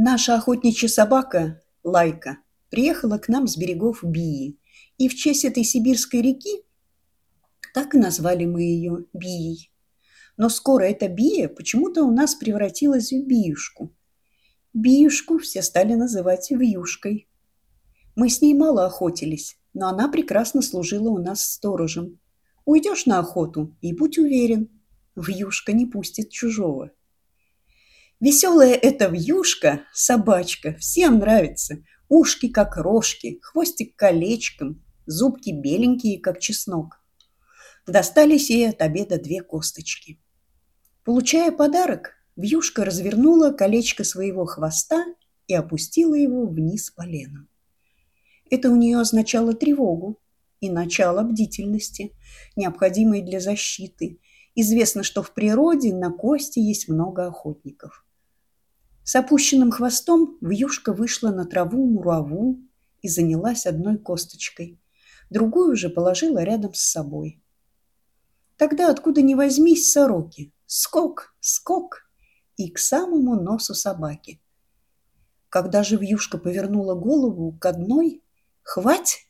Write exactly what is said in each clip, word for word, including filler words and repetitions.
Наша охотничья собака Лайка приехала к нам с берегов Бии, и в честь этой сибирской реки так и назвали мы ее Бией. Но скоро эта Бия почему-то у нас превратилась в Биюшку. Биюшку все стали называть Вьюшкой. Мы с ней мало охотились, но она прекрасно служила у нас сторожем. Уйдешь на охоту и будь уверен, Вьюшка не пустит чужого. Веселая эта вьюшка, собачка, всем нравится. Ушки как рожки, хвостик колечком, зубки беленькие, как чеснок. Достались ей от обеда две косточки. Получая подарок, вьюшка развернула колечко своего хвоста и опустила его вниз поленом. Это у нее означало тревогу и начало бдительности, необходимой для защиты. Известно, что в природе на кости есть много охотников. С опущенным хвостом вьюшка вышла на траву-мураву и занялась одной косточкой. Другую же положила рядом с собой. Тогда откуда ни возьмись сороки. Скок, скок и к самому носу собаки. Когда же вьюшка повернула голову к одной, хвать!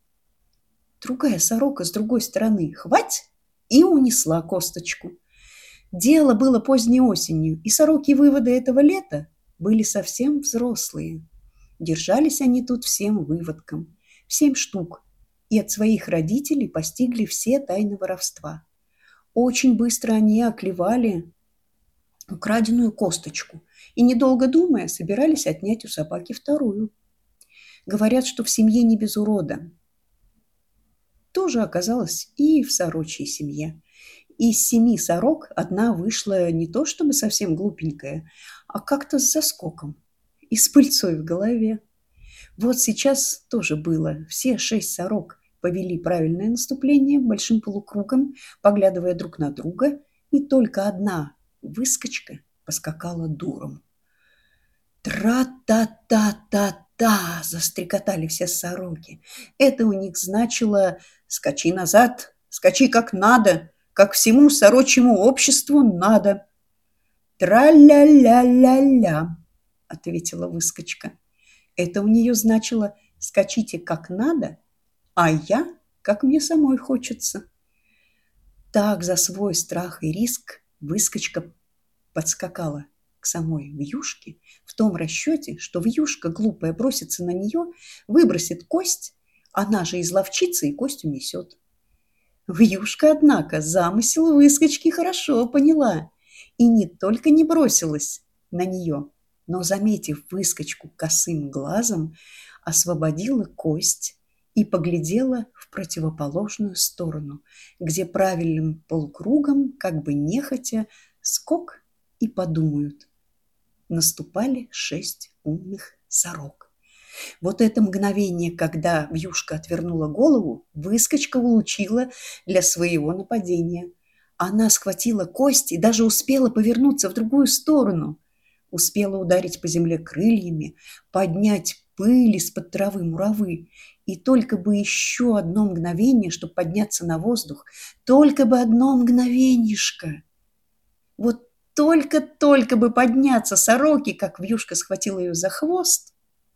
Другая сорока с другой стороны, хвать! И унесла косточку. Дело было поздней осенью, и сороки-выводы этого лета были совсем взрослые. Держались они тут всем выводком, в семь штук, и от своих родителей постигли все тайны воровства. Очень быстро они оклевали украденную косточку и, недолго думая, собирались отнять у собаки вторую. Говорят, что в семье не без урода. Тоже оказалось и в сорочьей семье. Из семи сорок одна вышла не то чтобы совсем глупенькая, а как-то с заскоком и с пыльцой в голове. Вот сейчас тоже было. Все шесть сорок повели правильное наступление большим полукругом, поглядывая друг на друга, и только одна выскочка поскакала дуром. Тра-та-та-та-та! Застрекотали все сороки. Это у них значило «скачи назад, скачи как надо, как всему сорочьему обществу надо». «Тра-ля-ля-ля-ля», — ответила выскочка. Это у нее значило «скачите как надо, а я, как мне самой хочется». Так за свой страх и риск выскочка подскакала к самой вьюшке в том расчете, что вьюшка глупая бросится на нее, выбросит кость, она же изловчится и кость унесет. Вьюшка, однако, замысел выскочки хорошо поняла и не только не бросилась на нее, но, заметив выскочку косым глазом, освободила кость и поглядела в противоположную сторону, где правильным полукругом, как бы нехотя, скок и подумают. Наступали шесть умных сорок. Вот это мгновение, когда вьюшка отвернула голову, выскочка улучила для своего нападения. Она схватила кость и даже успела повернуться в другую сторону. Успела ударить по земле крыльями, поднять пыль из-под травы муравы. И только бы еще одно мгновение, чтобы подняться на воздух, только бы одно мгновенишко. Вот только-только бы подняться сороки, как вьюшка схватила ее за хвост,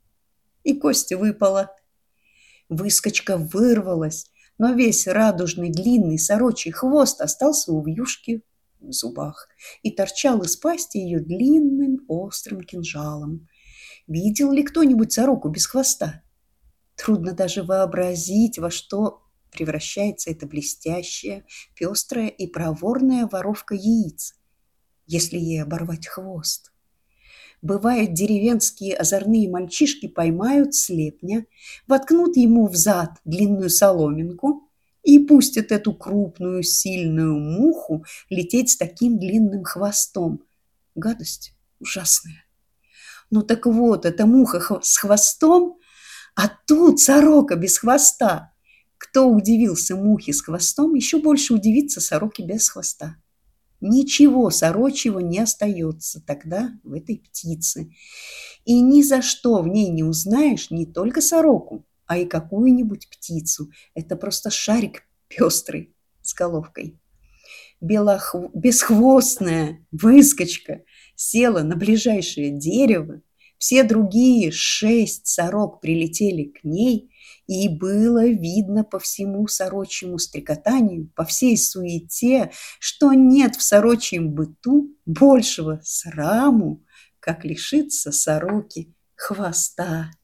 и кость выпала. Выскочка вырвалась, но весь радужный длинный сорочий хвост остался у вьюшки в зубах и торчал из пасти ее длинным острым кинжалом. Видел ли кто-нибудь сороку без хвоста? Трудно даже вообразить, во что превращается эта блестящая, пестрая и проворная воровка яиц, если ей оборвать хвост. Бывает, деревенские озорные мальчишки поймают слепня, воткнут ему в зад длинную соломинку и пустят эту крупную сильную муху лететь с таким длинным хвостом. Гадость ужасная. Ну так вот, эта муха с хвостом, а тут сорока без хвоста. Кто удивился мухе с хвостом, еще больше удивится сороке без хвоста. Ничего сорочьего не остается тогда в этой птице. И ни за что в ней не узнаешь не только сороку, а и какую-нибудь птицу. Это просто шарик пестрый с головкой. Белохв... Бесхвостная выскочка села на ближайшее дерево, Все другие шесть сорок прилетели к ней, и было видно по всему сорочьему стрекотанию, по всей суете, что нет в сорочьем быту большего сраму, как лишиться сороки хвоста.